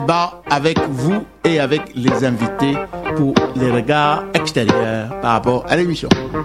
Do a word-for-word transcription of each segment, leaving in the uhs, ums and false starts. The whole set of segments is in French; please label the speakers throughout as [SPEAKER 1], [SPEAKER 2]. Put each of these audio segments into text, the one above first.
[SPEAKER 1] Débat avec vous et avec les invités pour les regards extérieurs par rapport à l'émission.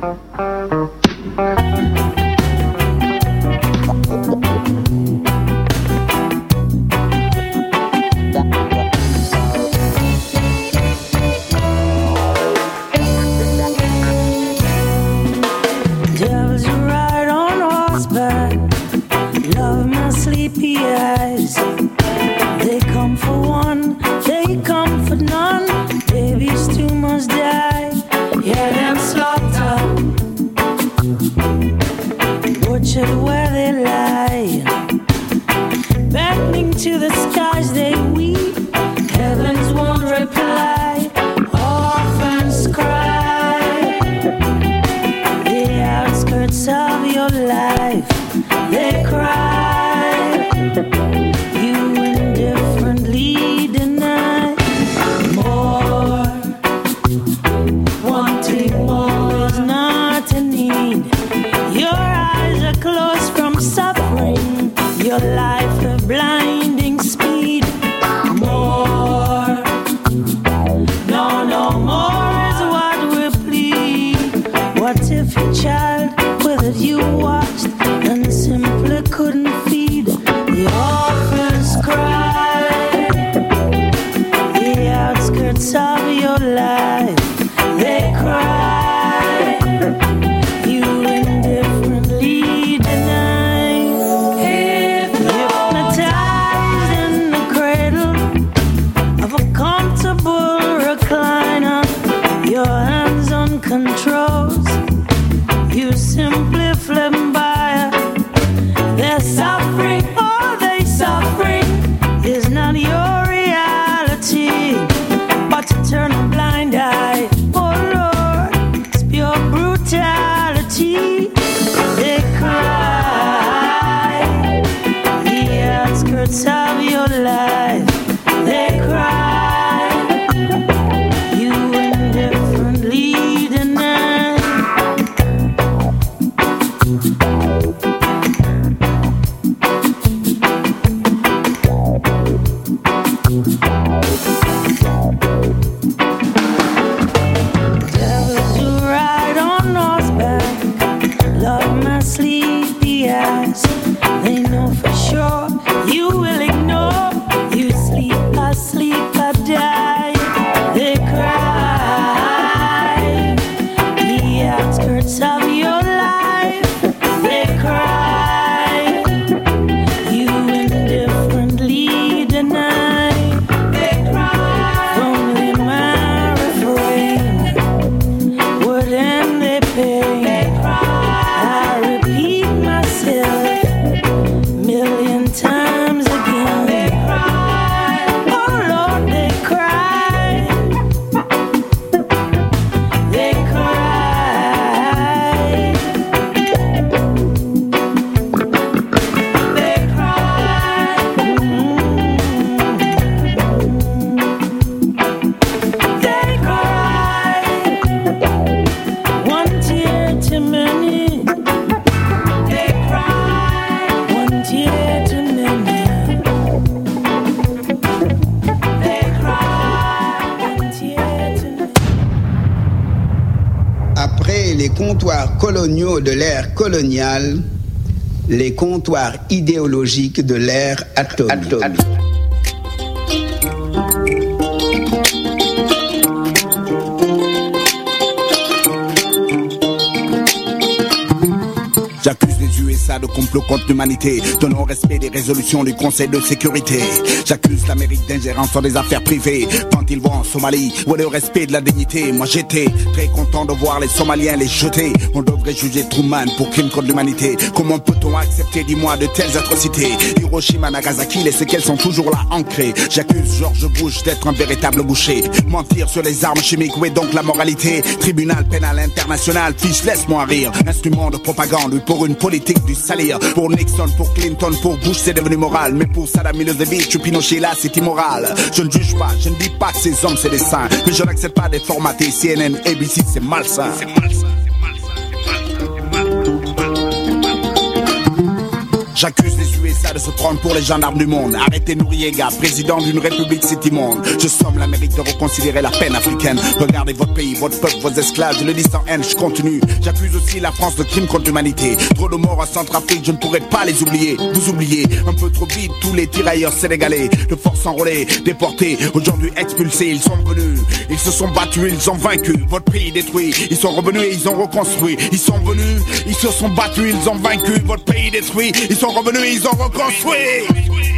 [SPEAKER 2] Where they lie, beckoning to the skies they weep. Heavens won't reply. Orphans cry. The outskirts of your life, they cry. You indifferently deny more. Wanting more is not a need. Your eyes are closed from suffering, your life a blinding speed. More, no, no more is what we plead. What if your child with it you watched and simply couldn't feed? The orphans cry. The outskirts of your life, they cry. Controls, you simply flamboyant. They're suffering, oh, they suffering is not your reality, but to turn a blind eye, oh Lord, it's pure brutality. They cry, the outskirts of your life, they cry.
[SPEAKER 3] Comptoirs coloniaux de l'ère coloniale, les comptoirs idéologiques de l'ère atomique.
[SPEAKER 4] J'accuse les U S A de complot contre l'humanité, de non-respect des résolutions du Conseil de sécurité. J'accuse l'Amérique d'ingérence dans des affaires privées quand ils vont en Somalie, où est le respect de la dignité. Moi j'étais très content de voir les Somaliens les jeter. On devrait juger Truman pour crime contre l'humanité. Comment peut-on accepter, dis-moi, de telles atrocités? Hiroshima, Nagasaki, les séquelles sont toujours là ancrées. J'accuse George Bush d'être un véritable boucher. Mentir sur les armes chimiques, où est donc la moralité? Tribunal pénal international, fiche, laisse-moi rire. Instrument de propagande, oui, pour une politique du salir. Pour Nixon, pour Clinton, pour Bush, c'est devenu moral. Mais pour Saddam Milosevic ou Pinochet, là, c'est immoral. Je ne juge pas, je ne dis pas que ces hommes, c'est des saints. Mais je n'accepte pas des formatés C N N, A B C, c'est malsain. C'est malsain. J'accuse les U S A de se prendre pour les gendarmes du monde. Arrêtez Noriega, président d'une république city-monde. Je somme l'Amérique de reconsidérer la peine africaine. Regardez votre pays, votre peuple, vos esclaves. Je le dis sans haine, je continue. J'accuse aussi la France de crimes contre l'humanité. Trop de morts en Centrafrique, je ne pourrai pas les oublier. Vous oubliez un peu trop vite tous les tirailleurs sénégalais. De force enrôlés, déportés, aujourd'hui expulsés. Ils sont venus, ils se sont battus, ils ont vaincu. Votre pays détruit, ils sont revenus et ils ont reconstruit. Ils sont venus, ils se sont battus, ils ont vaincu. Votre pays détruit, ils sont revenus et ils ont reconstruit.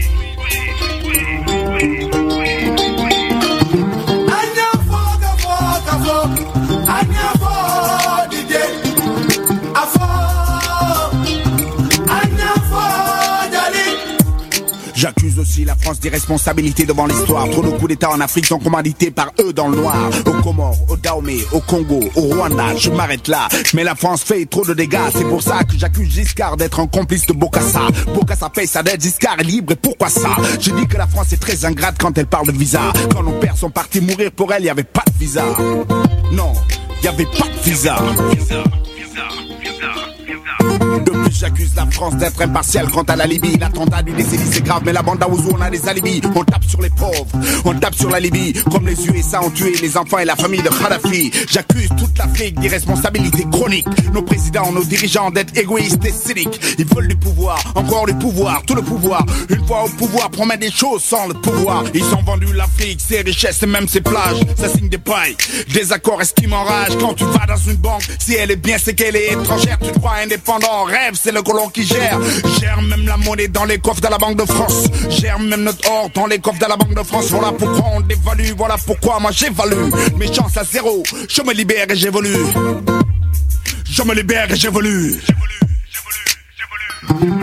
[SPEAKER 4] J'accuse aussi la France d'irresponsabilité devant l'histoire. Trop de coups d'état en Afrique sont commandités par eux dans le noir. Aux Comores, au Dahomey, au Congo, au Rwanda, je m'arrête là. Mais la France fait trop de dégâts. C'est pour ça que j'accuse Giscard d'être un complice de Bokassa. Bokassa paye sa dette, Giscard est libre et pourquoi ça? Je dis que la France est très ingrate quand elle parle de visa. Quand nos pères sont partis mourir pour elle, il n'y avait pas de visa. Non, il n'y avait pas de visa. Visa. Depuis j'accuse la France d'être impartiale quant à la Libye. L'attentat du décennie c'est grave mais la bande à Ouzou on a des alibis. On tape sur les pauvres, on tape sur la Libye. Comme les U S A ont tué les enfants et la famille de Kadhafi. J'accuse toute l'Afrique d'irresponsabilité chronique. Nos présidents, nos dirigeants d'être égoïstes et cyniques. Ils veulent du pouvoir, encore du pouvoir, tout le pouvoir. Une fois au pouvoir, promettent des choses sans le pouvoir. Ils ont vendu l'Afrique, ses richesses et même ses plages. Ça signe des pailles, des accords, est-ce qui m'enrage? Quand tu vas dans une banque, si elle est bien c'est qu'elle est étrangère. Tu te crois indépendant, rêve c'est le colon qui gère. Gère même la monnaie dans les coffres de la Banque de France. Gère même notre or dans les coffres de la Banque de France. Voilà pourquoi on dévalue, voilà pourquoi moi j'évalue. Mes chances à zéro, je me libère et j'évolue. Je me libère et j'évolue. J'évolue, j'évolue, j'évolue.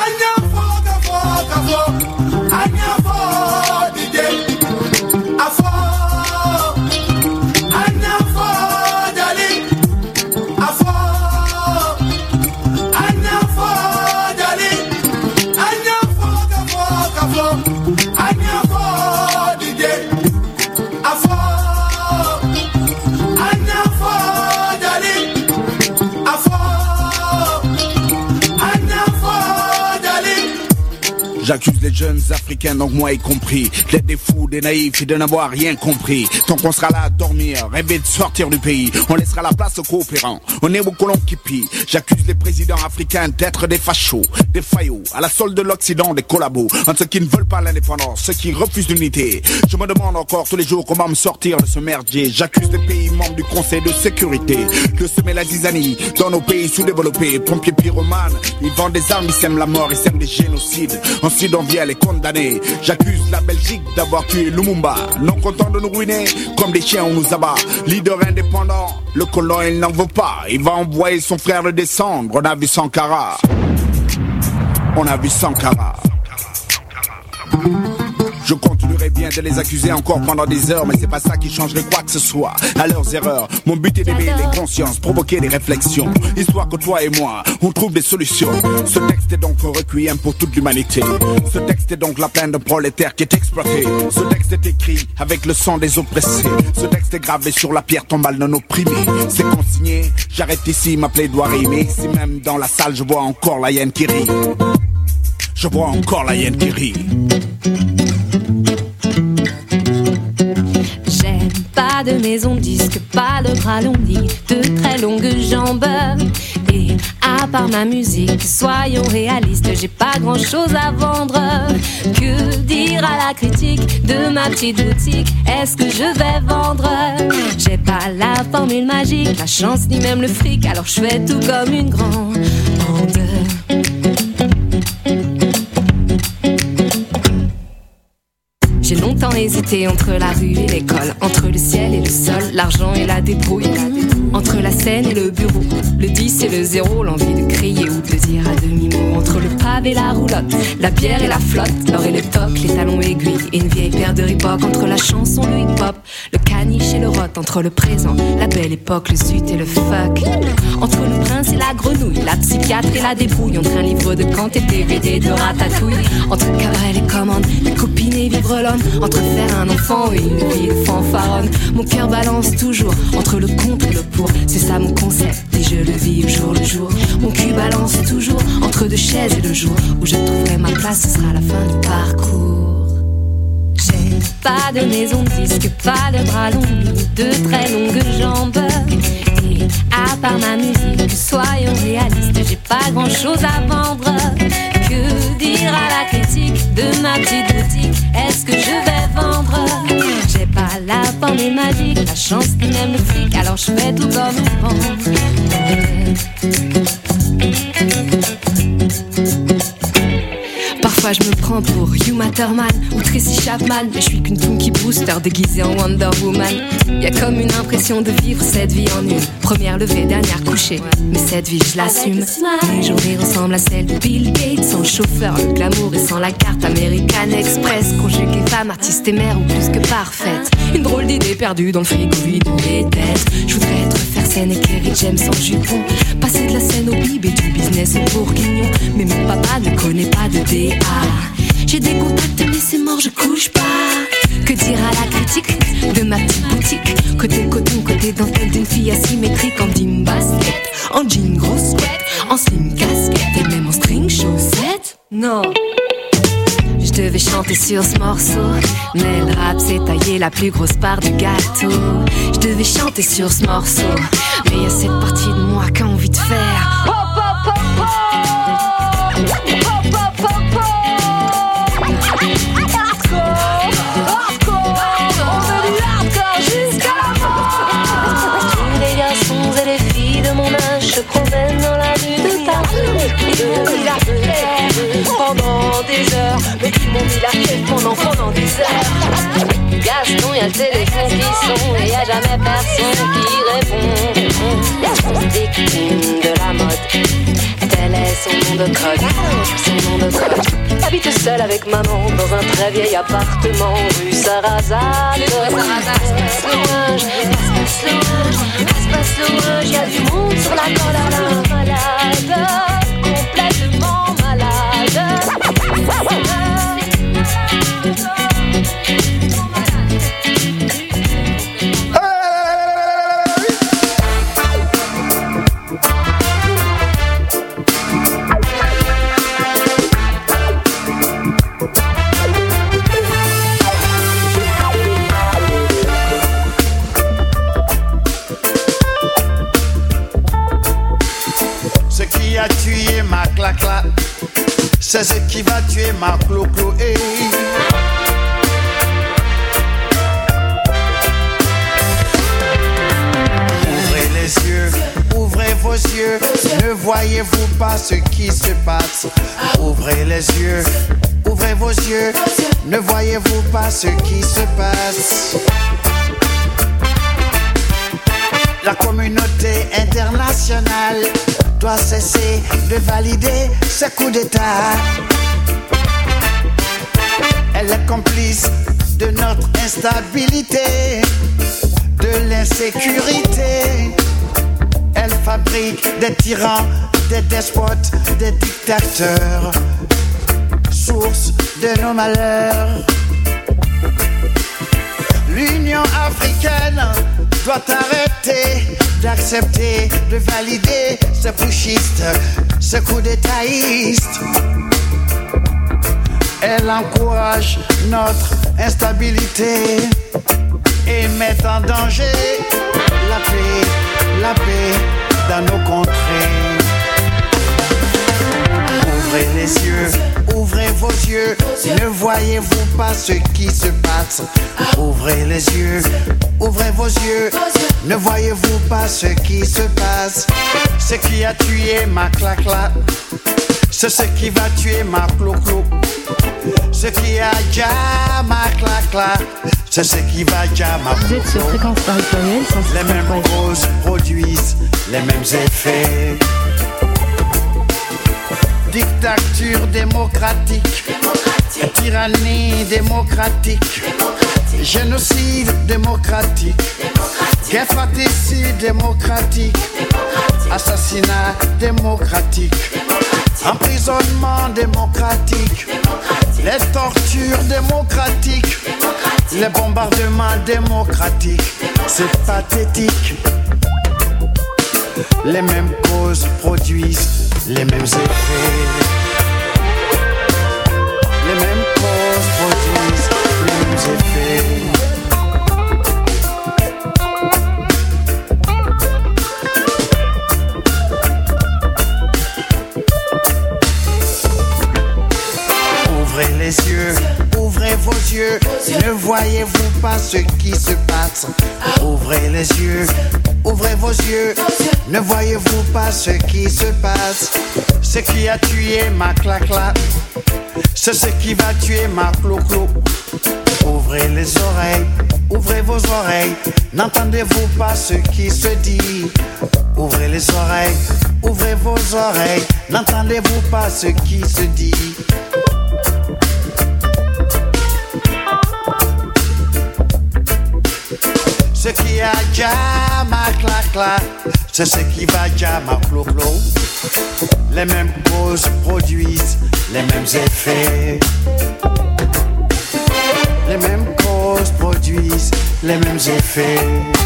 [SPEAKER 4] J'accuse les jeunes africains, donc moi y compris, d'être des fous, des naïfs et de n'avoir rien compris. Tant qu'on sera là à dormir, rêver de sortir du pays, on laissera la place aux coopérants. On est aux colons qui pillent. J'accuse les présidents africains d'être des fachos, des faillots, à la solde de l'Occident, des collabos, entre ceux qui ne veulent pas l'indépendance, ceux qui refusent l'unité. Je me demande encore tous les jours comment me sortir de ce merdier. J'accuse les pays membres du Conseil de sécurité de semer la zizanie dans nos pays sous-développés. Pompiers pyromanes, ils vendent des armes, ils sèment la mort, ils sèment des génocides. Ensuite on vient les condamner. J'accuse la Belgique d'avoir tué Lumumba. Non content de nous ruiner, comme des chiens on nous abat. Leader indépendant, le colon il n'en veut pas. Il va envoyer son frère le descendre. On a vu Sankara. On a vu Sankara. Je continuerai bien de les accuser encore pendant des heures, mais c'est pas ça qui changerait quoi que ce soit à leurs erreurs. Mon but est d'éveiller les consciences, provoquer des réflexions, histoire que toi et moi, on trouve des solutions. Ce texte est donc un requiem pour toute l'humanité. Ce texte est donc la plainte d'un prolétaire qui est exploité. Ce texte est écrit avec le sang des oppressés. Ce texte est gravé sur la pierre tombale d'un opprimé. C'est consigné, j'arrête ici ma plaidoirie. Mais ici même dans la salle, je vois encore la hyène qui rit. Je vois encore la hyène qui rit.
[SPEAKER 5] Pas de maison disque, pas de bras longs ni de très longues jambes. Et à part ma musique, soyons réalistes, j'ai pas grand chose à vendre. Que dire à la critique de ma petite boutique? Est-ce que je vais vendre? J'ai pas la formule magique, la chance ni même le fric, alors je fais tout comme une grande. J'ai longtemps hésité entre la rue et l'école, entre le ciel et le sol, l'argent et la débrouille, entre la scène et le bureau, le dix et le zéro, l'envie de crier ou de dire à demi-mot, entre le pavé et la roulotte, la bière et la flotte, l'or et le toc, les talons aiguilles et une vieille paire de Reebok, entre la chanson, le hip-hop, le caniche et le rot, entre le présent, la belle époque, le zut et le fuck, entre le prince et la grenouille, la psychiatre et la débrouille, entre un livre de Kant et D V D de Ratatouille, entre Cabrel et commande, les copines et vivre l'or donne entre faire un enfant et une vie de fanfaronne. Mon cœur balance toujours entre le contre et le pour. C'est ça mon concept et je le vis au jour le jour. Mon cul balance toujours entre deux chaises et le jour où je trouverai ma place, ce sera la fin du parcours. J'ai pas de maison de disque, pas de bras longs, ni de très longues jambes. Et à part ma musique, soyons réalistes, j'ai pas grand chose à vendre. Que dire à la critique de ma petite boutique? Est-ce que je vais vendre? J'ai pas la formule magique, la chance qui m'aime le fric, alors je fais tout comme on pense. Parfois je me prends pour Hugh Matterman ou Tracy Chapman, mais je suis qu'une funky booster déguisée en Wonder Woman. Y'a comme une impression de vivre cette vie en une première levée, dernière couchée. Mais cette vie je l'assume. Mes journées ressemblent à celles de Bill Gates, sans le chauffeur, le glamour et sans la carte American Express. Conjuguée femme, artiste et mère ou plus que parfaite. Une drôle d'idée perdue dans le frigo vide de mes têtes. Je voudrais être faire scène et Kerry James sans jupon, passer de la scène au bib et du business au bourguignon. Mais mon papa ne connaît pas de D A. J'ai des contacts mais c'est mort, je couche pas. Que dire à la critique de ma petite boutique? Côté coton, côté dentelle d'une fille asymétrique. En jean basket, en jean grosse sweat, en slim casquette et même en string chaussette. Non, je devais chanter sur ce morceau, mais le rap s'est taillé la plus grosse part du gâteau. Je devais chanter sur ce morceau, mais y'a cette partie de moi qui a envie de faire pop, pop, pop, pop. Je promène dans la rue de Paris, ils la flemme pendant des heures, mais ils m'ont mis la quête pendant, pendant des heures. Gaston, y'a le téléphone qui sonne et y'a jamais personne qui répond. Victime de la mode, tel est son nom de code, son nom de code. Habite seule avec maman dans un très vieil appartement rue Sarrazade. Espace louange, espace louange, espace louange, y'a du monde sur la corde à la malade, complètement malade.
[SPEAKER 1] C'est ce qui va tuer ma clo-clo. Hey. Ouvrez les yeux, ouvrez vos yeux. Ne voyez-vous pas ce qui se passe? Ouvrez les yeux, ouvrez vos yeux. Ne voyez-vous pas ce qui se passe? La communauté internationale doit cesser de valider ce coup d'État. Elle est complice de notre instabilité, de l'insécurité. Elle fabrique des tyrans, des despotes, des dictateurs, source de nos malheurs. L'Union africaine doit arrêter d'accepter, de valider ce pushiste, ce coup d'étaïste. Elle encourage notre instabilité et met en danger la paix, la paix dans nos contrées. Ouvrez les yeux, ouvrez vos yeux, ne voyez-vous pas ce qui se passe? Ouvrez les yeux, ouvrez vos yeux, ne voyez-vous pas ce qui se passe? Ce qui a tué ma clacla, c'est ce qui va tuer ma clo-clo. Ce qui a déjà ma clacla, c'est ce qui va déjà ma clo-clo.
[SPEAKER 6] Vous êtes sur Fréquence Paris point net,
[SPEAKER 1] les mêmes causes produisent les mêmes effets. Dictature démocratique, démocratique. Tyrannie démocratique, démocratique. Génocide démocratique, démocratique. Guerre fratricide démocratique, démocratique. Assassinat démocratique, démocratique. Emprisonnement démocratique, démocratique. Les tortures démocratiques, démocratique. Les bombardements démocratiques, démocratique. C'est pathétique. Les mêmes causes produisent les mêmes effets. Les mêmes causes produisent les mêmes effets. Ouvrez les yeux, ouvrez vos yeux. Ne voyez-vous pas ce qui se passe? Ouvrez les yeux, ouvrez vos yeux. Ne voyez-vous pas ce qui se passe? Ce qui a tué ma clacla, c'est ce qui va tuer ma clo-clo. Ouvrez les oreilles, ouvrez vos oreilles. N'entendez-vous pas ce qui se dit? Ouvrez les oreilles, ouvrez vos oreilles. N'entendez-vous pas ce qui se dit? Ce qui a déjà ma clacla, c'est ce qui va déjà ma clo-clo. Les mêmes causes produisent les mêmes effets. Les mêmes causes produisent les mêmes effets.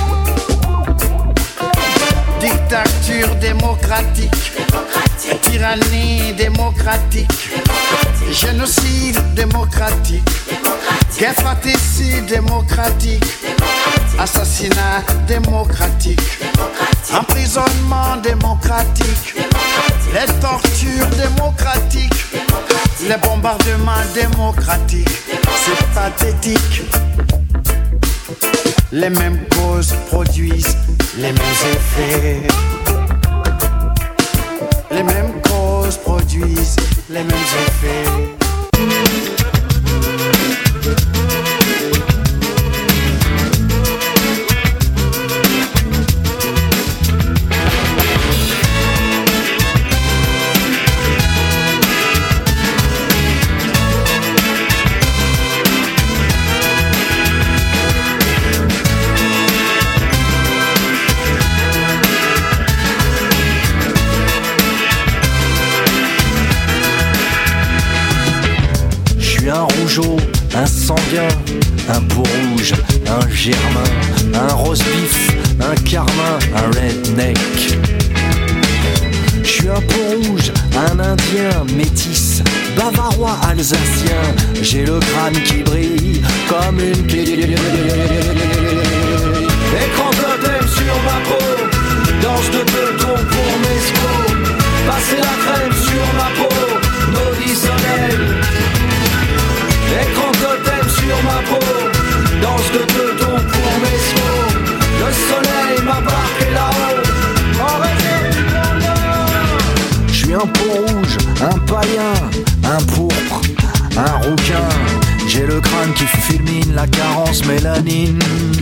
[SPEAKER 1] Dictature démocratique, démocratique. Tyrannie démocratique, démocratique. Génocide démocratique, démocratique. Guerre fratricide démocratique, démocratique. Assassinat démocratique, démocratique. Emprisonnement démocratique, démocratique. Les tortures démocratiques, démocratique. Les bombardements démocratiques, démocratique. C'est pathétique. Les mêmes causes produisent les mêmes effets. Les mêmes causes produisent les mêmes effets.
[SPEAKER 6] Un sanguin, un peau rouge, un germain, un rose bif, un carmin, un redneck. Je suis un peau rouge, un indien, métis, bavarois, alsacien. J'ai le crâne qui brille comme une clé. Écran totem sur ma peau, danse de peloton pour mes scos. Passer la crème sur ma peau, maudit soleil. Écran totem sur ma peau, danse de peloton pour mes chevaux. Le soleil m'a marqué là-haut, en réserve du Grand Nord. Je suis un peau rouge, un païen, un pourpre, un rouquin. J'ai le crâne qui fulmine la carence mélanine.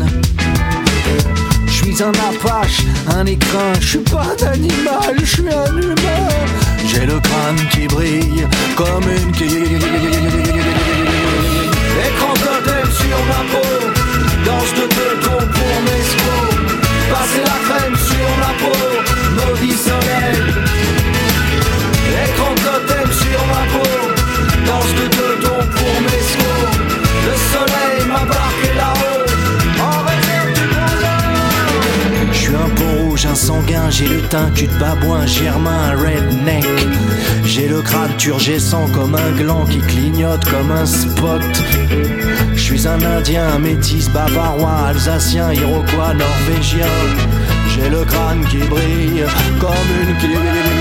[SPEAKER 6] Je suis un apache, un écrin. Je suis pas un animal, je suis un humain. J'ai le crâne qui brille comme une quille. Écran totem sur ma peau, danse de peloton pour mes scos. Passer la crème sur ma peau, maudit soleil. Écran totem sur ma peau, danse de peloton pour mes scos. Le soleil m'a marqué là-haut, en réserve du Grand Nord. Je suis un peau rouge, un sanguin, j'ai le teint cul de babouin, un germain, un redneck. J'ai le crâne turgescent comme un gland qui clignote comme un spot. Je suis un indien, un métis, bavarois, alsacien, iroquois, norvégien. J'ai le crâne qui brille comme une clé.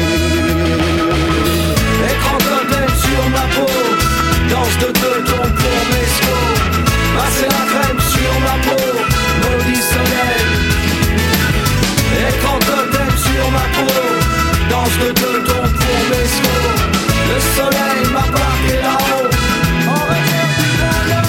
[SPEAKER 6] Écran totem sur ma peau, danse de peloton pour mes scos. Passer la crème sur ma peau, maudit soleil. Écran totem sur ma peau, danse de peloton pour mes scos. Le soleil m'a marqué là-haut, en réserve du Grand Nord.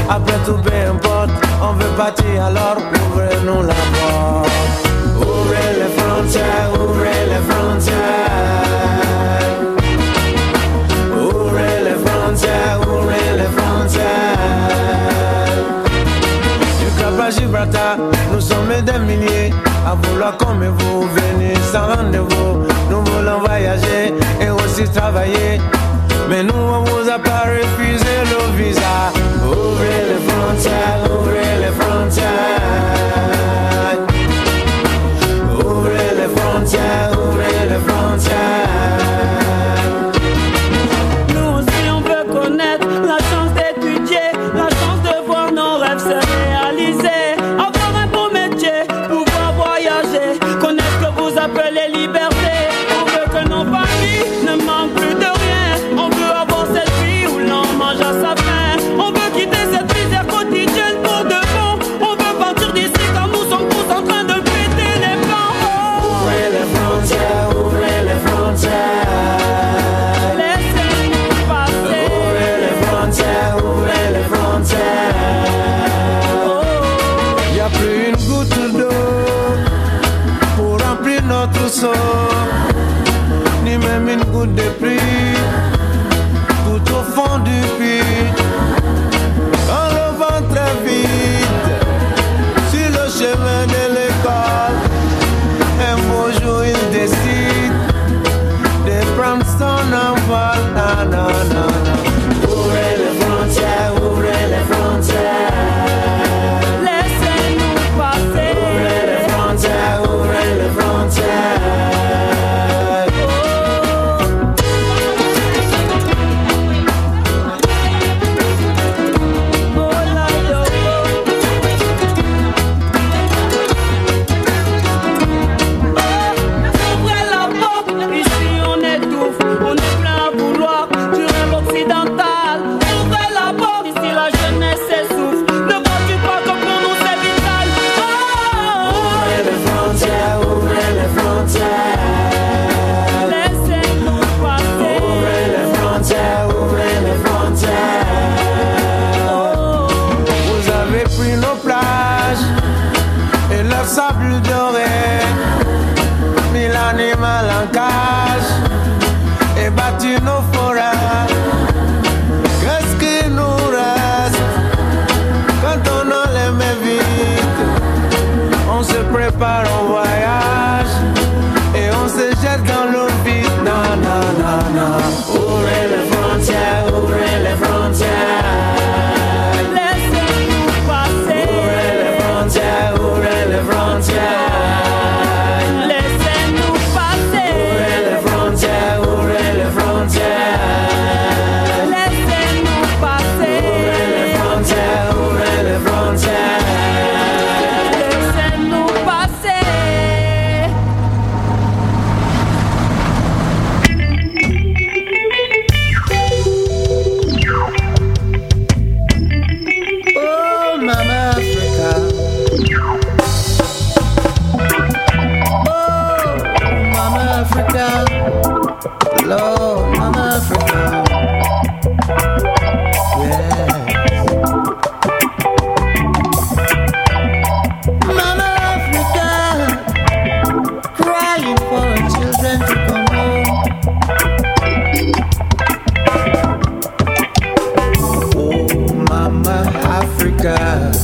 [SPEAKER 6] Après tout, peu importe, on veut partir, alors ouvrez-nous la porte. Ouvrez les frontières, ouvrez les frontières. Ouvrez les frontières, ouvrez les frontières. Du Cap à Gibraltar, nous sommes des milliers à vouloir comme vous, venir sans rendez-vous. Nous voulons voyager et aussi travailler, mais nous on vous a pas refusé le visa. Ouvrez les frontières, ouvrez les frontières. Ouvrez les frontières, ouvrez les frontières.
[SPEAKER 2] Nous aussi on veut connaître la chance d'étudier, la chance de voir nos rêves se réaliser, avoir un beau métier, pouvoir voyager, connaître ce que vous appelez liberté. On veut que nos familles ne manquent plus de rien. On veut avoir cette vie où l'on mange à sa faim. On veut quitter cette misère quotidienne pour de bon. On veut partir d'ici car nous sommes tous en train de péter les plans.
[SPEAKER 6] Ouvrez les frontières, ouvrez les frontières.
[SPEAKER 2] Laissez-nous passer.
[SPEAKER 6] Ouvrez les frontières, ouvrez les frontières. Y a plus une goutte d'eau pour remplir notre seau, ni même une goutte de pluie tout au fond du puits. On revend très vite sur le chemin de l'école. Un beau jour il décide de prendre son envol. Na, na, na, na. Ouvrez les frontières, ouvrez les frontières.
[SPEAKER 2] Laissez-nous passer.
[SPEAKER 6] Ouvrez les frontières, ouvrez les frontières.
[SPEAKER 2] Ouvrez la porte, ici on étouffe, on est plein à vouloir du rêve occidental. Ouvrez la porte, ici la jeunesse s'essouffle. Ne vois-tu pas que pour nous c'est vital? Oh,
[SPEAKER 6] Ouvrez les frontières, ouvrez les frontières.
[SPEAKER 2] laissez-nous passer.
[SPEAKER 6] Ouvrez les frontières, ouvrez les frontières. Vous avez pris nos plages et leur sable doré, mis l'animal en cage et battu nos forêts. Qu'est-ce qui nous reste quand on enlève les vides? On se prépare au voyage et on se jette dans l'eau vide. Na, na, na, na. Ouvrez les frontières, ouvrez les frontières.
[SPEAKER 2] Laissez-nous passer.
[SPEAKER 6] Ouvrez les frontières, ouvrez les frontières.
[SPEAKER 2] Laissez-nous passer.
[SPEAKER 6] Ouvrez les frontières, ouvrez les frontières.
[SPEAKER 2] Laissez-nous passer.
[SPEAKER 6] Ouvrez les frontières, ouvrez les frontières.
[SPEAKER 2] Laissez-nous passer.
[SPEAKER 6] Oh, Mama Africa. Oh, Mama Africa. Lord, Mama Africa. Yeah. Mama Africa, crying for her children to come home. Oh, Mama Africa,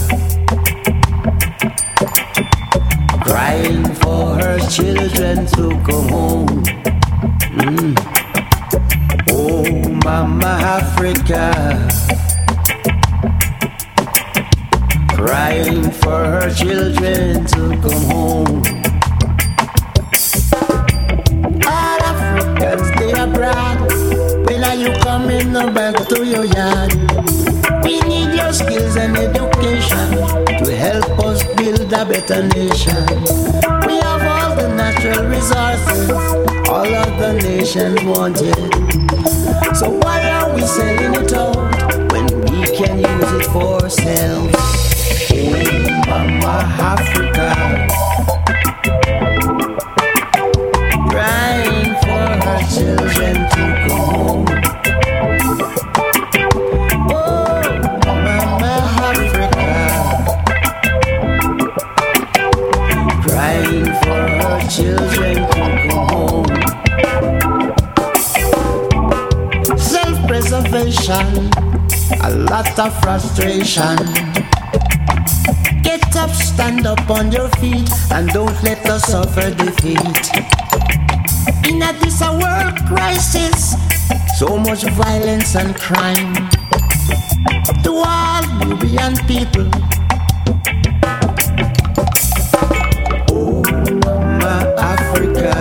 [SPEAKER 6] crying for her children to come home. Mm. Oh, Mama Africa, crying for her children to come home. All Africans, they abroad. When are you coming back to your yard? We need your skills and education to help us build a better nation. We have all the natural resources all other nations wanted. So why are we selling it out when we can use it for ourselves? Oh, Mama Africa, crying for her children to come home. Oh, Mama
[SPEAKER 7] lot of frustration. Get up, stand up on your feet, and don't let us suffer defeat. In a this a world crisis, so much violence and crime. To all Nubian people, oh Mama Africa,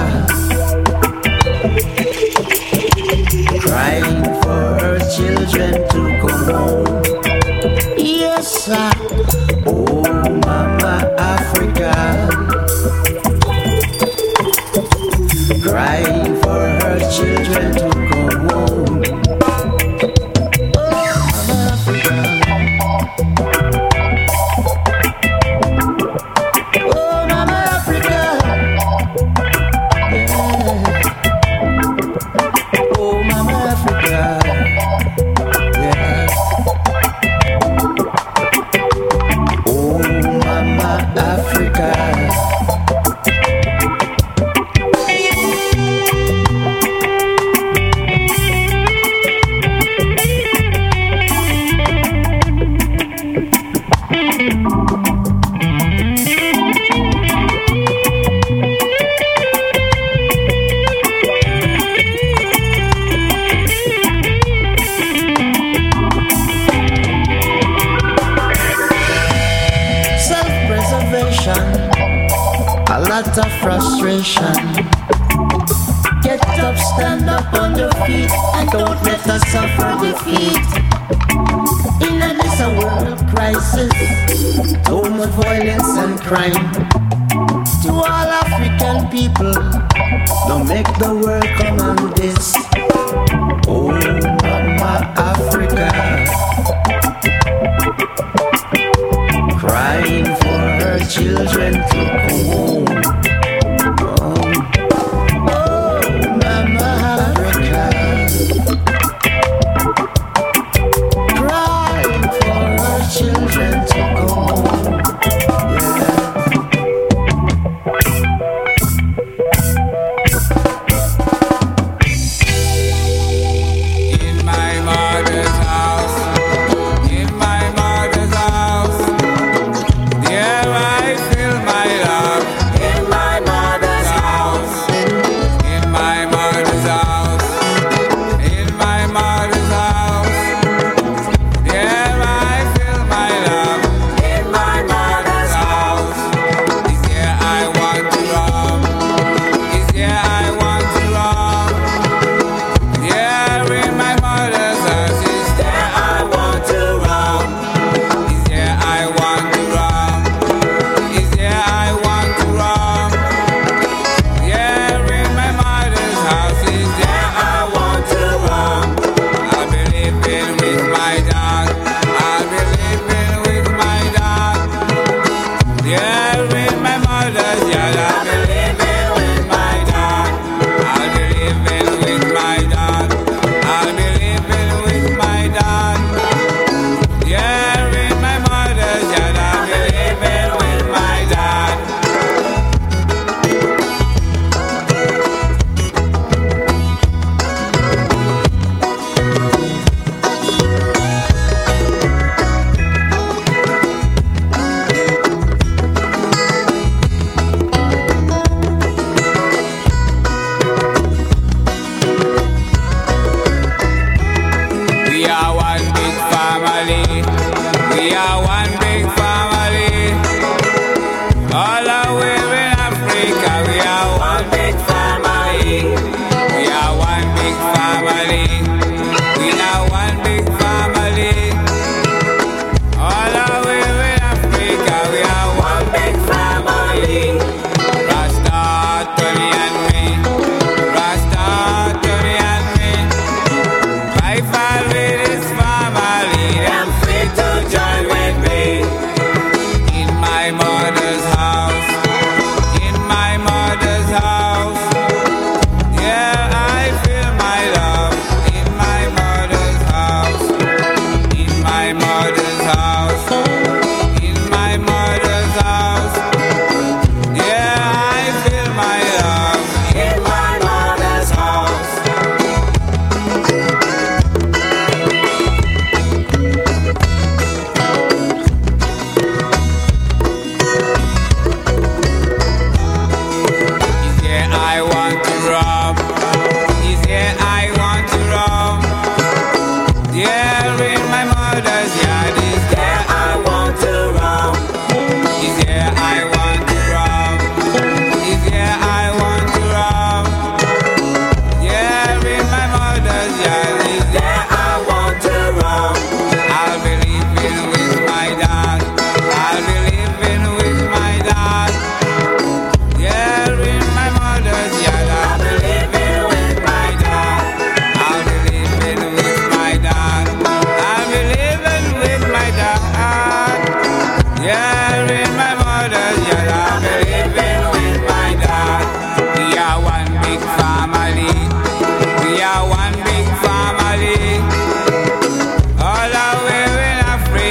[SPEAKER 7] crying for her children to come home. Yes, sir. Oh Mama Africa, crying for her children to come home. Oh Mama Africa, oh Mama Africa, yeah. Oh Mama Africa. A lot of frustration. Get up, stand up on your feet, and don't let us suffer defeat. In a this a world crisis, so much violence and crime. To all African people, don't make the world come on this. Oh Mama Africa, crying for her children to come home. Oh, oh Mama Africa, crying for her children to come home. Yeah.
[SPEAKER 8] In my mother's house, in my mother's house, there I feel my love. In my mother's house, in my mother's house, in my mother's house, there I feel my love. In my mother's house, is there I want to roam, is there I want to roam. Here in my mother's house, is there I want to roam, is there I want to roam, is there I want to roam. Here in my mother's house, is there I want to roam. I'll be living with my dog, I'll be living with my dog. Here in my mother's yard, I'll be living with my dog, I'll be living with my dog, I'll be living with my dog. Here in my mother's yard, I'll be living with my dog. We are one big family. We are one big family. All the way in Africa, we are one big family. We are one big family. We are one big family. All the way in Africa, we are one big family. Rasta, Tony and me. Rasta, Tony and me. I fall with this family, them free to join with me. In my mother's house, in my mother's house, yeah, I feel my love. In my mother's house, in my mother's house, in my mother's house, yeah, I feel my love. In my mother's house.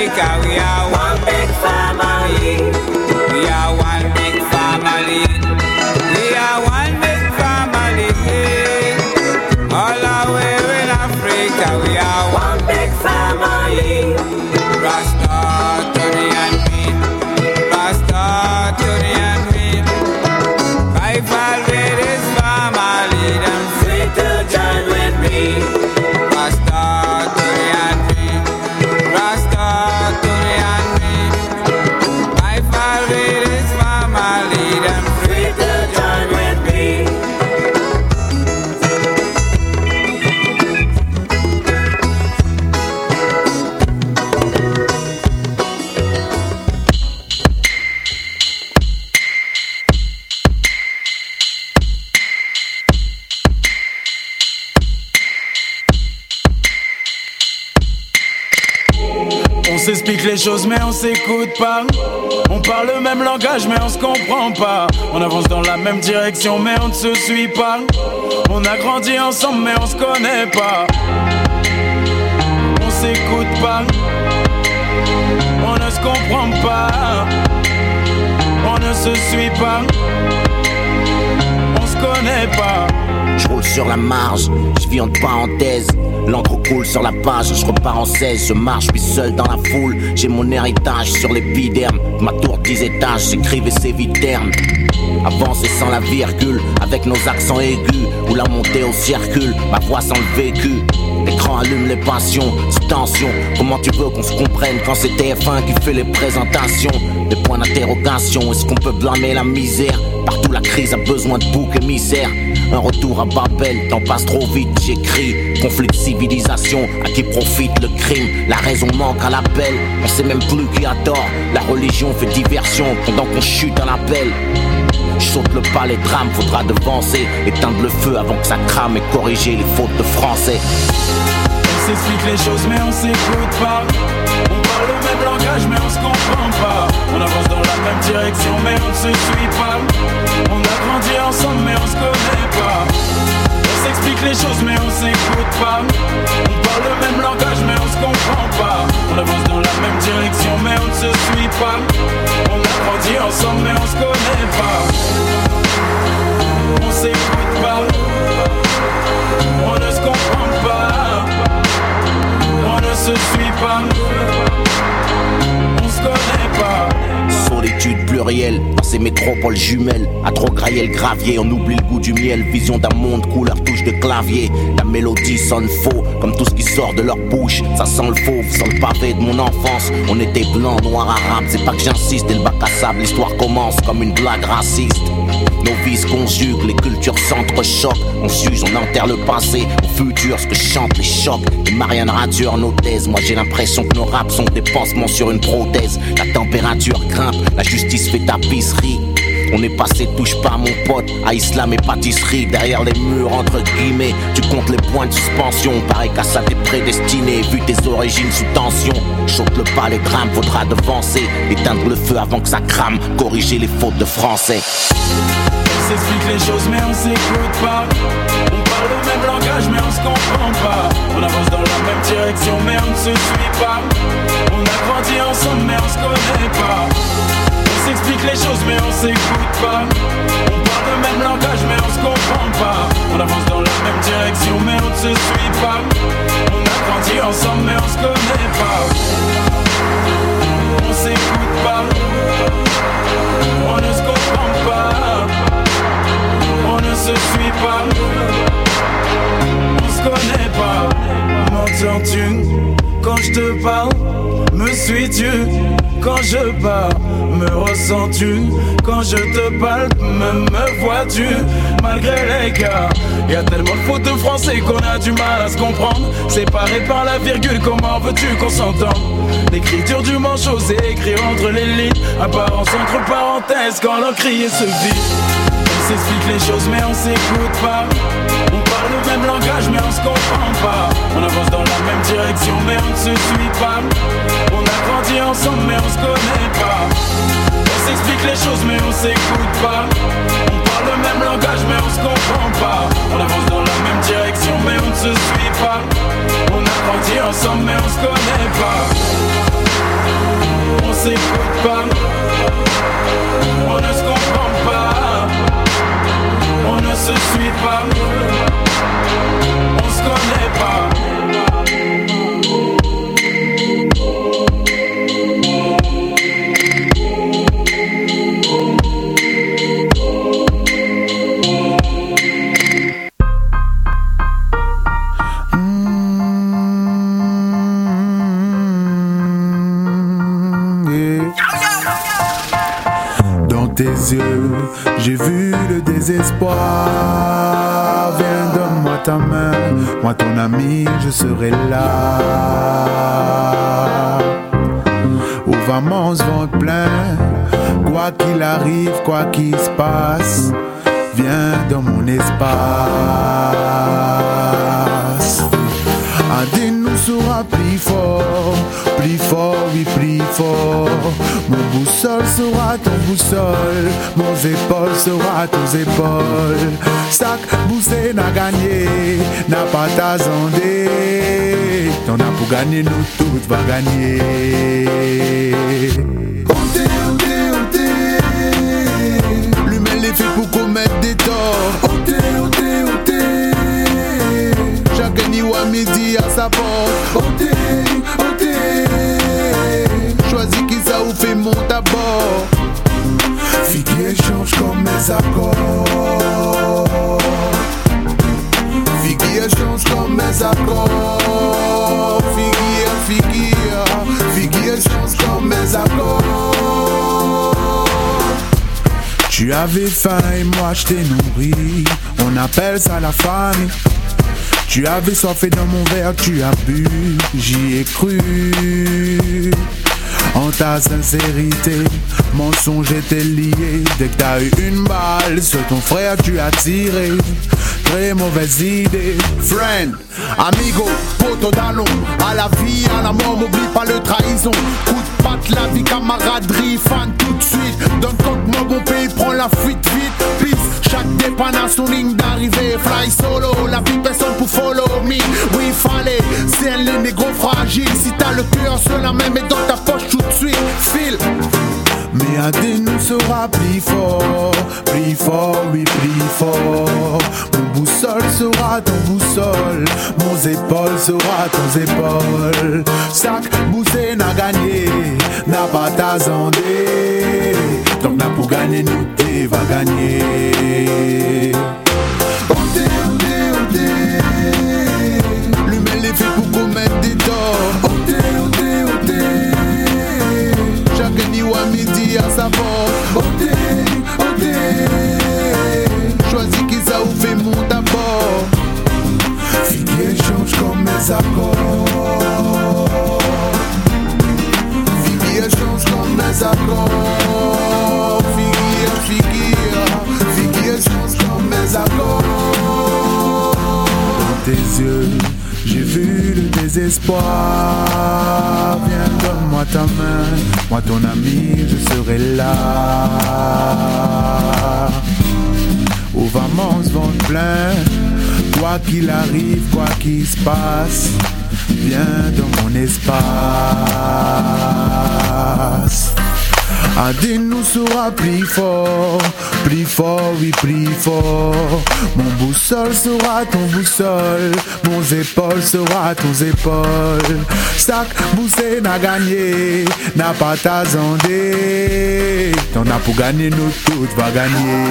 [SPEAKER 8] Africa, we are one big family. We are one big family. We are one big family. All our way in Africa, we are one big family. Rasta, Tony and me. Rasta, Tony and me. Five Valverdez family, them free to join with me. Rasta, Tony and me. Rasta, Tony and me. Five Valverdez family, them free to join with me.
[SPEAKER 9] On s'explique les choses mais on s'écoute pas. On parle le même langage mais on se comprend pas. On avance dans la même direction mais on ne se suit pas. On a grandi ensemble mais on se connaît pas. On s'écoute pas. On ne se comprend pas. On ne se suit pas. On se connaît pas.
[SPEAKER 10] Je roule sur la marge, je vis entre parenthèses. L'encre coule sur la page, je repars en seize. Je marche, puis seul dans la foule. J'ai mon héritage sur l'épiderme. Ma tour dix étages, j'écrivais ces viternes. Avancer sans la virgule, avec nos accents aigus. Ou la montée au circule, ma voix sans le vécu. L'écran allume les passions, c'est tension. Comment tu veux qu'on se comprenne quand c'est T F un qui fait les présentations? Des points d'interrogation, est-ce qu'on peut blâmer la misère? Partout la crise a besoin de boucs émissaires. Un retour à Babel, temps passe trop vite, j'écris. Conflit de civilisation, à qui profite le crime? La raison manque à l'appel, on sait même plus qui a tort. La religion fait diversion pendant qu'on chute à l'appel. Je saute le pas, les drames, faudra devancer. Éteindre le feu avant que ça crame et corriger les fautes de français.
[SPEAKER 9] On s'explique les choses mais on s'écoute pas. On parle le même langage mais on se comprend pas. On avance dans la même direction mais on ne se suit pas. On a grandi ensemble mais on se connaît pas. On s'explique les choses mais on s'écoute pas. On parle le même langage mais on se comprend pas. On avance dans la même direction mais on ne se suit pas. On a grandi ensemble mais on se connaît pas. On s'écoute pas. On ne se comprend pas. On ne se suit pas. On se connaît pas.
[SPEAKER 10] Solitude plurielle, dans ces métropoles jumelles. À trop grailler le gravier, on oublie le goût du miel. Vision d'un monde, couleur touche de clavier. La mélodie sonne faux, comme tout ce qui sort de leur bouche. Ça sent le fauve, sans le pavé de mon enfance. On était blanc, noir, arabe, c'est pas que j'insiste. Et le bac à sable, l'histoire commence comme une blague raciste. Nos vies se conjuguent, les cultures s'entrechoquent. On s'use, on enterre le passé, au futur, ce que chantent les chocs. Et Marianne rature nos thèses. Moi j'ai l'impression que nos raps sont des pansements sur une prothèse. La température grimpe, la justice fait tapisserie. On est passé touche pas mon pote à islam et pâtisserie. Derrière les murs entre guillemets, tu comptes les points de suspension. Pareil qu'à ça t'es prédestiné, vu tes origines sous tension. Saute le pas, les drames, faudra devancer. Éteindre le feu avant que ça crame, corriger les fautes de français.
[SPEAKER 9] On s'explique les choses mais on s'écoute pas. On parle le même langage mais on se comprend pas. On avance dans la même direction mais on ne se suit pas. On a grandi ensemble mais on se connaît pas. On s'explique les choses mais on s'écoute pas. On parle le même langage mais on se comprend pas. On avance dans la même direction mais on ne se suit pas. On a grandi ensemble mais on se connaît pas. On s'écoute pas. On ne se comprend pas. On ne se suit pas. On se connaît pas. M'entends-tu quand je te parle? Me suis-tu quand je parle? Me ressens-tu quand je te parle? Me, me vois-tu malgré les gars? Y'a tellement de fautes de français qu'on a du mal à se comprendre. Séparés par la virgule, comment veux-tu qu'on s'entende? L'écriture du manchot, c'est écrit entre les lignes. Apparence entre parenthèses quand l'encrier se vide. On s'explique les choses mais on s'écoute pas. On parle le même langage mais on se comprend pas. On avance dans la même direction mais on ne se suit pas. On a grandi ensemble mais on se connaît pas. On s'explique les choses mais on s'écoute pas. On parle le même langage mais on se comprend pas. On avance dans la même direction mais on ne se suit pas. On a grandi ensemble mais on se connaît pas. s'écoute pas, on ne se comprend pas, on ne se suit pas, on se connaît pas.
[SPEAKER 11] Tes yeux, j'ai vu le désespoir. Viens, donne-moi ta main, moi ton ami, je serai là. Au vent se vent plein, quoi qu'il arrive, quoi qu'il se passe, viens dans mon espace. Adin nous sera plus fort, plus fort, oui, plus fort. Mon boussole sera ton boussole, mon épaule sera tes épaules. Sac boussé n'a gagné, n'a pas t'attendé. T'en as pour gagner, nous tous va gagner. Ôté, ôté, ôté. L'humain les fait pour commettre des torts. Ôté, ôté, ôté. Chaque nuit ou à midi à sa porte. Ôté, ôté. Choisis qui ça ou fait mon d'abord. Figuier change comme mes accords. Figuier change comme mes accords. Figuier, figuier. Figuier change comme mes accords. Tu avais faim et moi je t'ai nourri. On appelle ça la famille. Tu avais soif et dans mon verre tu as bu. J'y ai cru. En ta sincérité, mensonge était lié. Dès que t'as eu une balle sur ton frère, tu as tiré. Très mauvaise idée. Friend, amigo, poto talon. À la vie, à la mort, m'oublie pas le trahison. Coup de patte, la vie, camaraderie, fan tout de suite. Donne compte, moi, mon pays, prend la fuite vite. Peace, chaque dépannage a son ligne d'arrivée. Fly solo, la vie, personne pour follow me. Oui, il fallait, c'est un les négros fragiles. Si t'as le cœur sur la main, mais dans ta poche tout de suite. File. Mais Adin nous sera plus fort, plus fort, oui, plus fort. Mon boussole sera ton boussole, mon épaule sera ton épaule. Sac boussé n'a gagné, n'a pas t'attendé. Donc n'a pour gagner, nous t'es va gagner. Ôté, ôté, ôté. L'humain les fait pour commettre des torts. Ôté, ôté, ôté. Chaque nuit ou à midi à sa porte. Ôté, ôté. Choisis qui ça ou fait mon d'abord. Figuier change comme mes accords. Figuier change comme mes accords. Figuier, figuier. Figuier change comme mes accords. Dans tes yeux, j'ai vu le désespoir. Viens, donne-moi ta main, moi ton ami, je serai là. Au vent se vent plein, quoi qu'il arrive, quoi qu'il se passe, viens dans mon espace. Adin nous sera plus fort, plus fort, oui, plus fort. Mon boussole sera ton boussole, mon épaule sera ton épaule. Sac boussé n'a gagné, n'a pas t'attendé. T'en as pour gagner, nous toutes va gagner.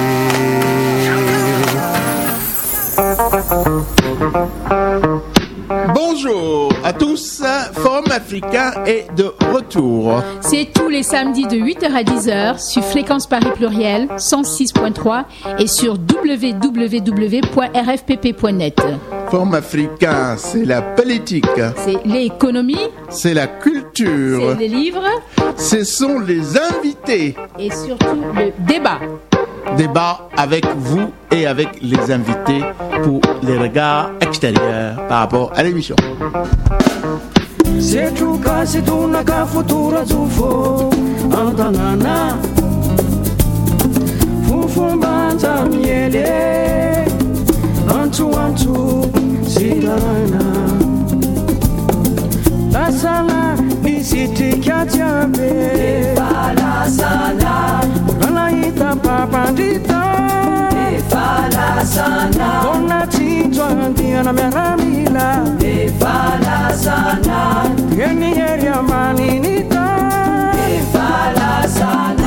[SPEAKER 12] Bonjour à tous, Forum Africain est de retour.
[SPEAKER 13] C'est tous les samedis de huit heures à dix heures sur Fréquence Paris Pluriel cent six point trois et sur w w w point r f p p point net.
[SPEAKER 12] Forum Africain, c'est la politique.
[SPEAKER 13] C'est l'économie.
[SPEAKER 12] C'est la culture.
[SPEAKER 13] C'est les livres.
[SPEAKER 12] Ce sont les invités.
[SPEAKER 13] Et surtout le débat.
[SPEAKER 12] Débat avec vous et avec les invités pour les regards extérieurs par rapport à l'émission.
[SPEAKER 6] C'est tout cas, c'est tout naka futura zufo antanana fufumbanza miele antu antu sidana la sala visite katiabe sana
[SPEAKER 14] Kona chitwa ndia na miaramila
[SPEAKER 6] Efala sana
[SPEAKER 14] Yeni yeri amani nita
[SPEAKER 6] Efala sana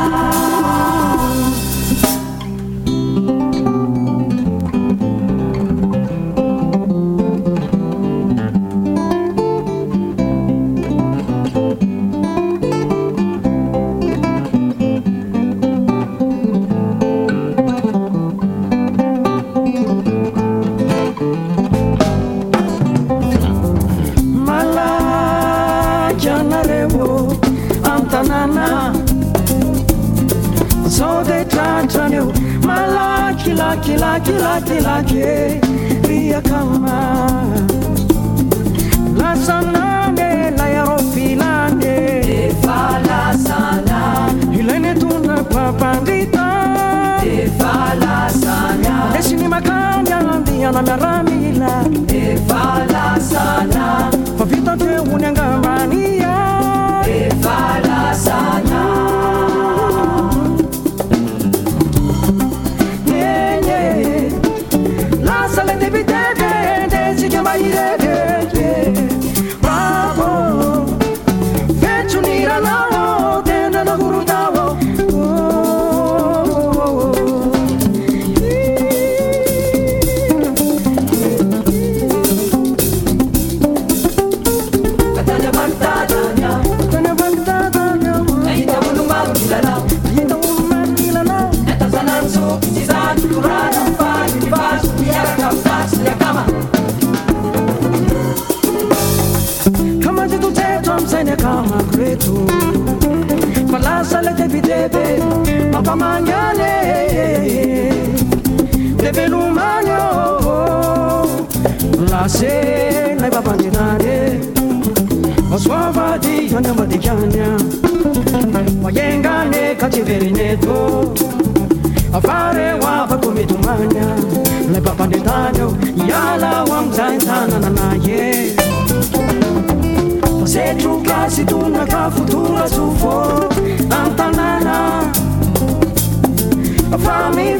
[SPEAKER 14] So they try to know my lucky, lucky, lucky, lucky, lucky, Ria Kama. La Sanane, La Yaropilane,
[SPEAKER 6] Efala sana
[SPEAKER 14] Hilene Tuna Papandita,
[SPEAKER 6] Efala sana
[SPEAKER 14] Esini Makanya, Andiana Maramila,
[SPEAKER 6] Efala sana
[SPEAKER 14] Favita Te Unyangamania,
[SPEAKER 6] Efala sana
[SPEAKER 14] Kama kwetu Malasa le tebi debe Papa mangane Debe lumanyo La se na baba ninare Oswava di yana madikanya Wayengane kativeri neto Afare wapa kumitumanya Le baba ninanyo Yala wamzaintana na naye Se trucassi tu una futura su fuoco Antanana Fammi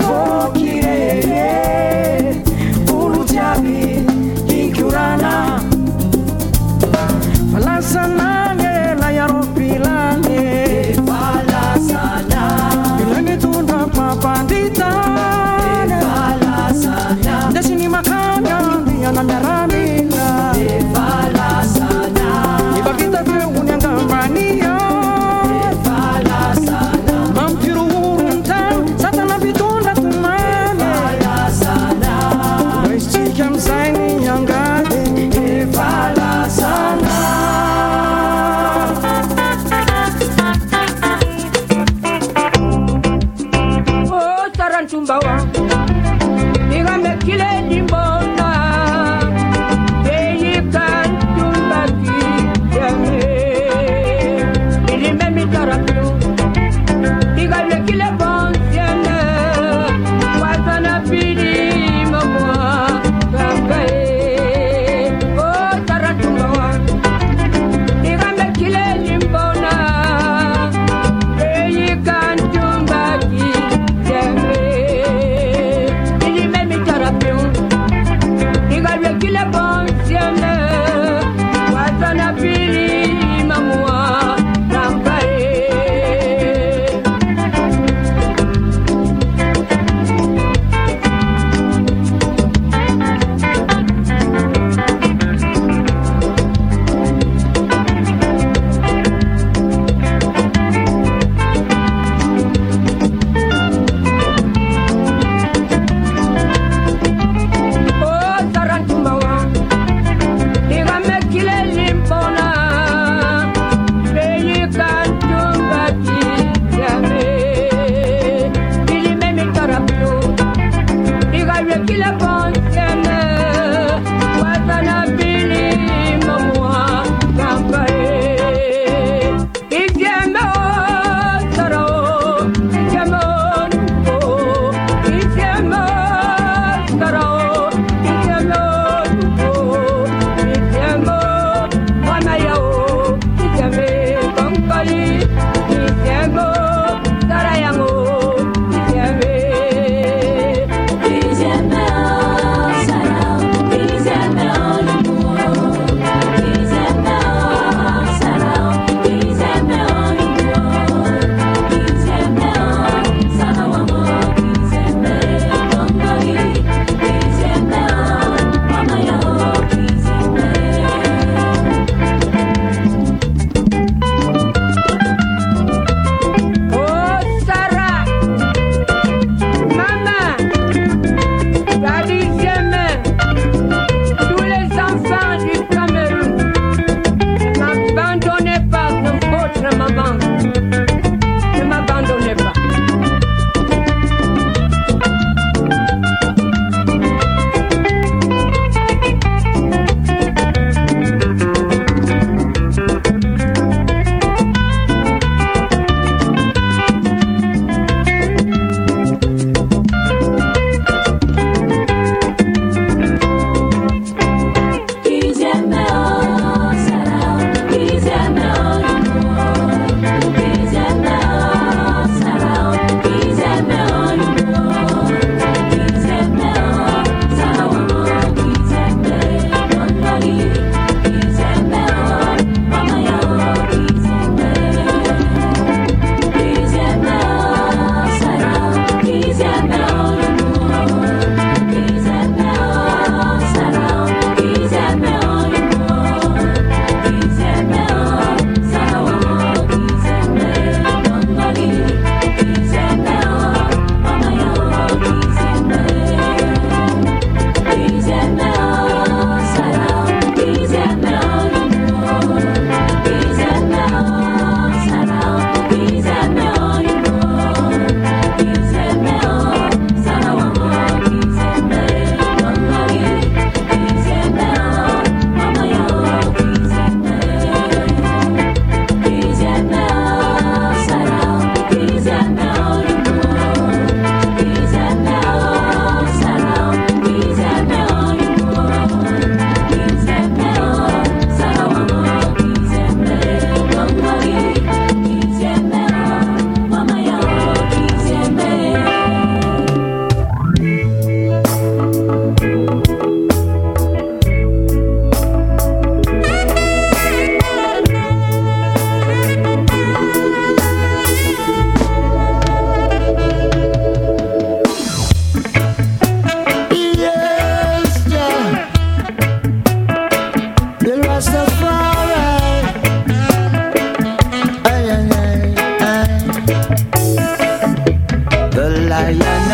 [SPEAKER 14] fuochire Uluziavi Ichiurana Falassanane La yaropilane
[SPEAKER 6] Falasana
[SPEAKER 14] Ilane tunda papanditane
[SPEAKER 6] Falasana
[SPEAKER 14] Desini makanya Diana miaramila
[SPEAKER 6] Falasana
[SPEAKER 14] Kita vile unyangamania
[SPEAKER 6] Efala sana
[SPEAKER 14] Mampiru urunta Satana vitunda tumane
[SPEAKER 6] Efala sana
[SPEAKER 14] Waistika msaini nyangade
[SPEAKER 6] Efala sana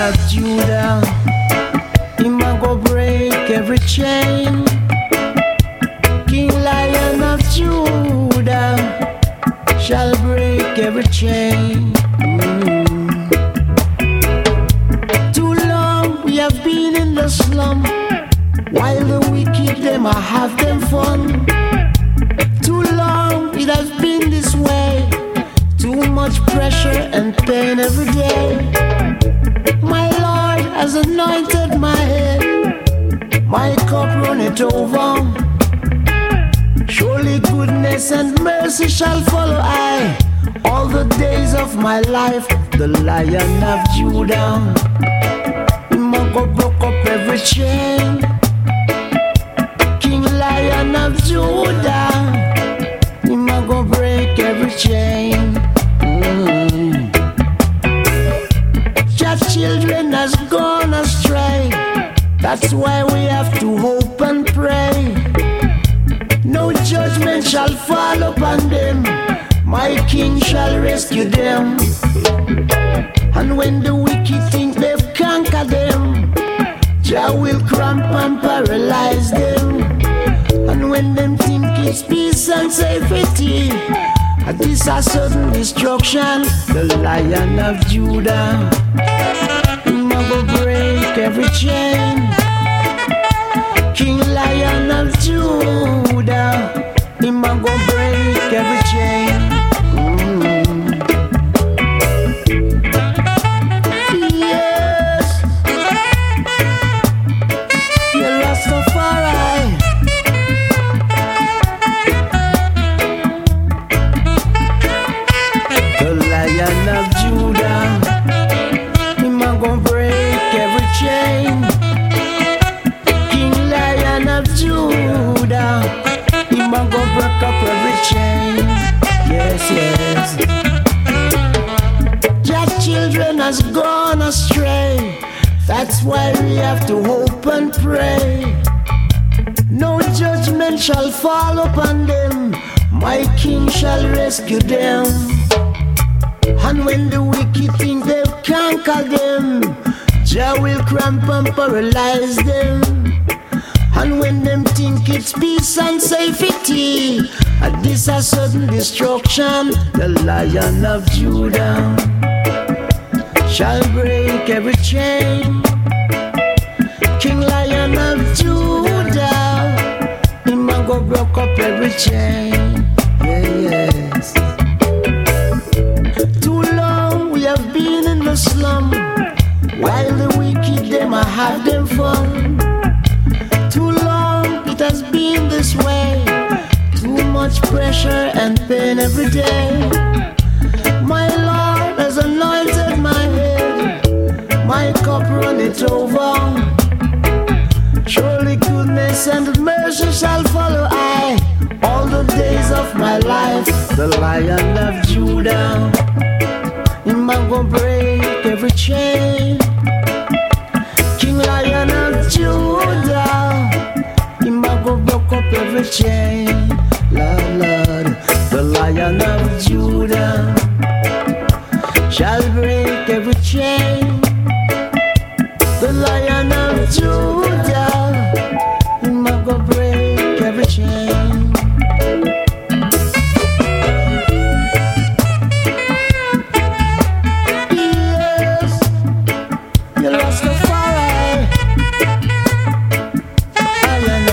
[SPEAKER 7] of Judah, him a go break every chain. King Lion of Judah shall break every chain. Mm. Too long we have been in the slum, while the wicked them a have them fun. Too long it has been this way, too much pressure and pain every day. My Lord has anointed my head, my cup runneth over. Surely goodness and mercy shall follow I all the days of my life. The Lion of Judah, him a go broke up every chain. King Lion of Judah, him a go break every chain. Mm. Your children has gone astray, that's why we have to hope and pray. No judgment shall fall upon them, my King shall rescue them. And when the wicked think they've conquered them, Jah will cramp and paralyze them. And when them think it's peace and safety, this a sudden destruction. The Lion of Judah, him a go break every chain. King Lion of Judah, him a go break every chain. Mm. Yes, you're Rastafari. The Lion of Judah, him a go break every chain. Judah, him a go break up every chain. Yes, yes. Your children has gone astray, that's why we have to hope and pray. No judgment shall fall upon them, my King shall rescue them. And when the wicked think they've conquered them, Jah will cramp and paralyze them. And when them think it's peace and safety, at this a sudden destruction, the Lion of Judah shall break every chain. King Lion of Judah, him a go broke up every chain. Yeah, yes. Too long we have been in the slum, while the wicked them a have them fun. Too long it has been this way, too much pressure and pain every day. My Lord has anointed my head, my cup runneth over. Surely goodness and mercy shall follow I all the days of my life. The Lion of Judah, him a go break every chain. King Lion of Judah, him a go broke up every chain. Lord, Lord, the Lion of Judah shall break every chain. The Lion of Judah, him a go break every chain. Yes, you lost the fire. I and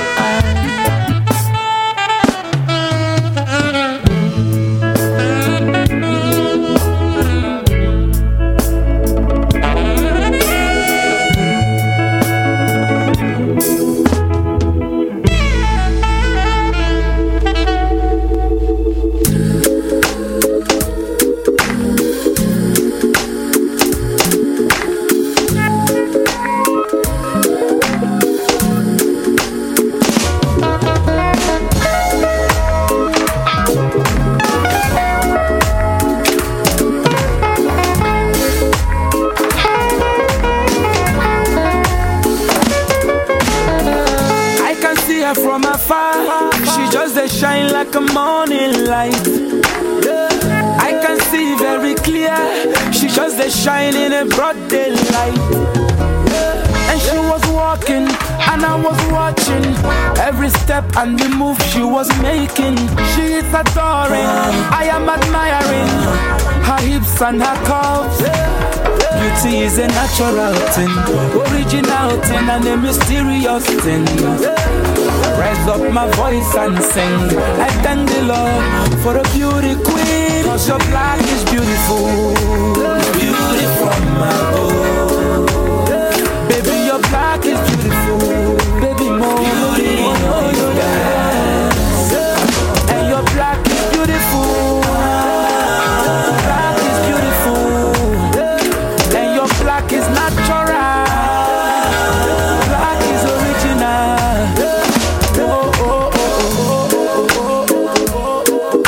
[SPEAKER 9] shine like a morning light. Yeah. I can see very clear. She just they shining in broad daylight. And she was walking, and I was watching every step and the move she was making. She is adoring, I am admiring her hips and her curves. Beauty is a natural thing, original thing and a mysterious thing. Raise up my voice and sing. I thank the Lord for a beauty queen, cause your black is beautiful. Beauty from my boy. Baby, your black is beautiful. Baby, more beauty in your dance. And your black is beautiful. Black is beautiful. And your black is natural. Black is original. Oh, oh, oh, oh, oh,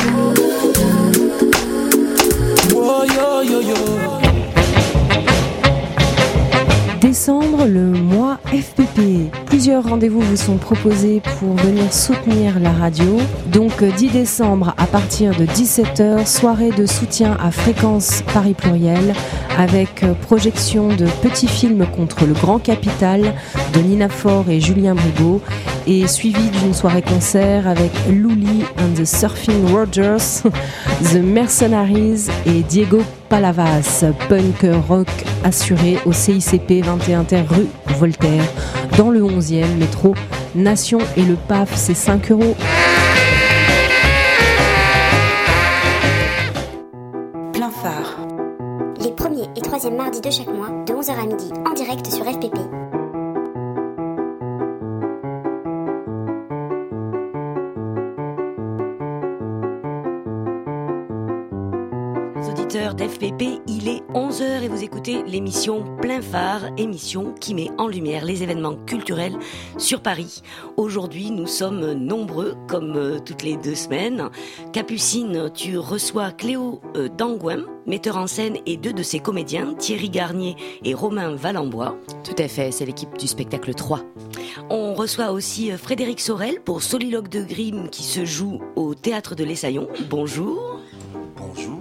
[SPEAKER 9] oh, oh. Oh, yo, yo, yo.
[SPEAKER 15] Décembre, le mois F P P. Plusieurs rendez-vous vous sont proposés pour venir soutenir la radio. Donc dix décembre à partir de dix-sept heures, soirée de soutien à Fréquence Paris Pluriel avec projection de petits films contre le grand capital de Nina Faure et Julien Brigaut et suivi d'une soirée concert avec Luli and the Surfing Rogers, The Mercenaries et Diego Palavas, punk rock assuré au C I C P vingt et un terre rue Voltaire, dans le onzième métro Nation et le P A F, c'est cinq euros.
[SPEAKER 16] Plein phare. Les premiers et troisièmes mardis de chaque mois, de onze heures à midi, en direct sur F P P.
[SPEAKER 17] D'F P P, il est onze heures et vous écoutez l'émission Plein Phare, émission qui met en lumière les événements culturels sur Paris. Aujourd'hui, nous sommes nombreux, comme euh, toutes les deux semaines. Capucine, tu reçois Cléo euh, Dangouin, metteur en scène, et deux de ses comédiens, Thierry Garnier et Romain Valenbois.
[SPEAKER 5] Tout à fait, c'est l'équipe du spectacle trois.
[SPEAKER 17] On reçoit aussi euh, Frédéric Sorel pour Soliloque de Grimm qui se joue au Théâtre de l'Essaillon. Bonjour.
[SPEAKER 18] Bonjour.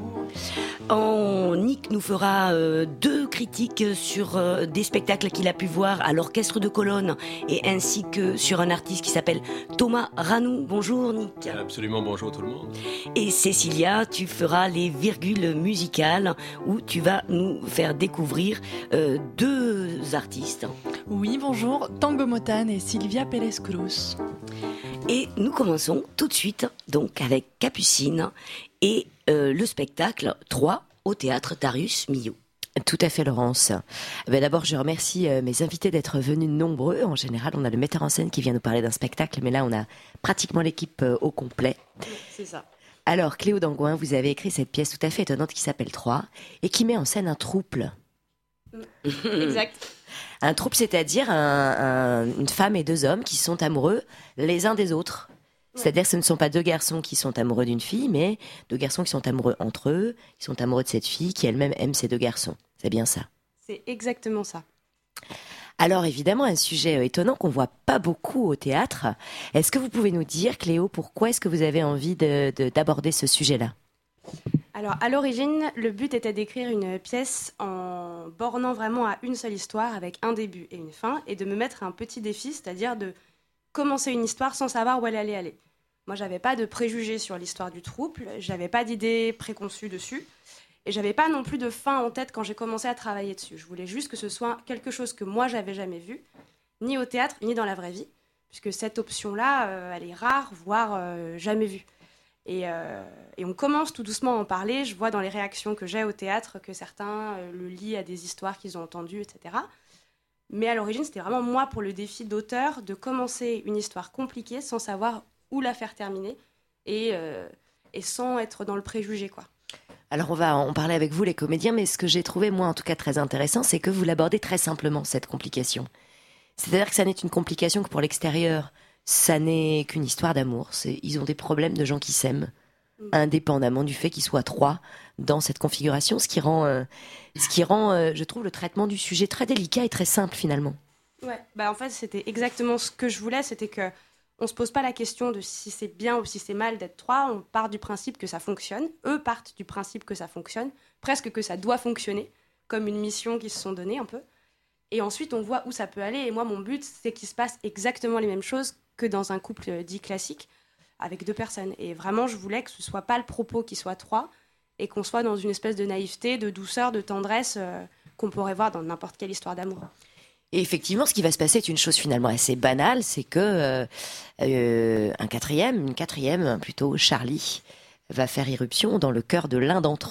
[SPEAKER 17] En Nick nous fera euh, deux critiques sur euh, des spectacles qu'il a pu voir à l'Orchestre de Cologne et ainsi que sur un artiste qui s'appelle Thomas Ranou. Bonjour Nick.
[SPEAKER 18] Absolument, bonjour tout le monde.
[SPEAKER 17] Et Cécilia, tu feras les virgules musicales où tu vas nous faire découvrir euh, deux artistes.
[SPEAKER 19] Oui, bonjour, Tango Motan et Sylvia Pérez Cruz.
[SPEAKER 17] Et nous commençons tout de suite donc avec Capucine et euh, le spectacle trois au théâtre Darius Milhaud.
[SPEAKER 5] Tout à fait, Laurence. Ben d'abord, je remercie euh, mes invités d'être venus nombreux. En général, on a le metteur en scène qui vient nous parler d'un spectacle, mais là, on a pratiquement l'équipe euh, au complet.
[SPEAKER 19] C'est ça.
[SPEAKER 5] Alors, Cléo Dangouin, vous avez écrit cette pièce tout à fait étonnante qui s'appelle trois et qui met en scène un trouble.
[SPEAKER 19] Exact.
[SPEAKER 5] Un trouble, c'est-à-dire un, un, une femme et deux hommes qui sont amoureux les uns des autres. C'est-à-dire que ce ne sont pas deux garçons qui sont amoureux d'une fille, mais deux garçons qui sont amoureux entre eux, qui sont amoureux de cette fille, qui elle-même aime ces deux garçons. C'est bien ça.
[SPEAKER 19] C'est exactement ça.
[SPEAKER 5] Alors évidemment, un sujet étonnant qu'on ne voit pas beaucoup au théâtre. Est-ce que vous pouvez nous dire, Cléo, pourquoi est-ce que vous avez envie de, de, d'aborder ce sujet-là ?
[SPEAKER 19] Alors, à l'origine, le but était d'écrire une pièce en bornant vraiment à une seule histoire, avec un début et une fin, et de me mettre un petit défi, c'est-à-dire de commencer une histoire sans savoir où elle allait aller. Moi, j'avais pas de préjugés sur l'histoire du trouble, j'avais pas d'idées préconçues dessus, et j'avais pas non plus de fin en tête quand j'ai commencé à travailler dessus. Je voulais juste que ce soit quelque chose que moi, j'avais jamais vu, ni au théâtre, ni dans la vraie vie, puisque cette option-là, euh, elle est rare, voire euh, jamais vue. Et, euh, et on commence tout doucement à en parler. Je vois dans les réactions que j'ai au théâtre que certains euh, le lient à des histoires qu'ils ont entendues, et cetera. Mais à l'origine, c'était vraiment moi, pour le défi d'auteur, de commencer une histoire compliquée sans savoir où la faire terminer et, euh, et sans être dans le préjugé, quoi.
[SPEAKER 5] Alors on va en parler avec vous, les comédiens, mais ce que j'ai trouvé, moi en tout cas très intéressant, c'est que vous l'abordez très simplement, cette complication. C'est-à-dire que ça n'est une complication que pour l'extérieur. Ça n'est qu'une histoire d'amour. C'est, ils ont des problèmes de gens qui s'aiment, indépendamment du fait qu'ils soient trois dans cette configuration, ce qui rend, euh, ce qui rend euh, je trouve, le traitement du sujet très délicat et très simple, finalement.
[SPEAKER 19] Ouais, bah en fait, c'était exactement ce que je voulais, c'était que on se pose pas la question de si c'est bien ou si c'est mal d'être trois, on part du principe que ça fonctionne, eux partent du principe que ça fonctionne, presque que ça doit fonctionner, comme une mission qu'ils se sont donnée un peu. Et ensuite, on voit où ça peut aller. Et moi, mon but, c'est qu'il se passe exactement les mêmes choses que dans un couple dit classique, avec deux personnes. Et vraiment, je voulais que ce soit pas le propos qui soit trois, et qu'on soit dans une espèce de naïveté, de douceur, de tendresse euh, qu'on pourrait voir dans n'importe quelle histoire d'amour.
[SPEAKER 20] Et effectivement, ce qui va se passer est une chose finalement assez banale, c'est que euh, euh, un quatrième, une quatrième plutôt, Charlie, va faire irruption dans le cœur de l'un d'entre